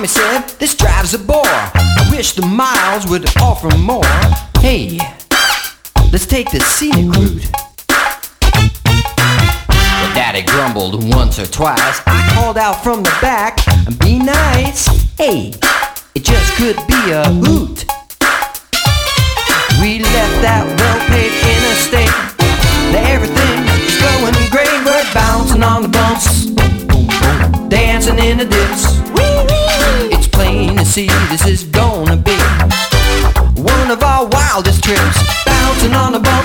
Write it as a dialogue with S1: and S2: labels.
S1: Tommy said, this drive's a bore. I wish the miles would offer more. Hey, let's take the scenic route. But Daddy grumbled once or twice. I called out from the back, be nice. Hey, it just could be a hoot. We left that well-paid interstate. Everything was going great. We're bouncing on the bumps, dancing in the dips. It's plain to see this is gonna be one of our wildest trips. Bouncing on the bumps,